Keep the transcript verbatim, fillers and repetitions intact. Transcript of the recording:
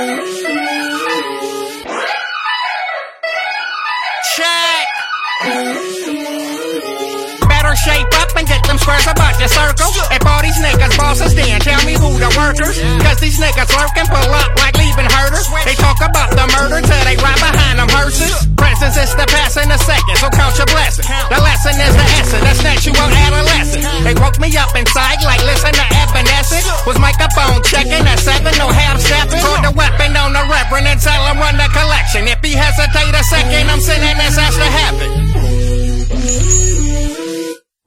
Check. Better shape up and get them squares about your circle. If all these niggas bosses, then tell me who the workers. Cause these niggas lurking, pull up like leaving herders. They talk about the murder till they ride behind them hearses. Presence is the past and the second, so count your blessings. The lesson is the essence, that's natural adolescence. They woke me up inside like listen to Evanescence. Was microphone checking at seven, no half stepping. Put the weapon on the reverend and tell him run the collection. If he hesitate a second, I'm sending this ass to heaven.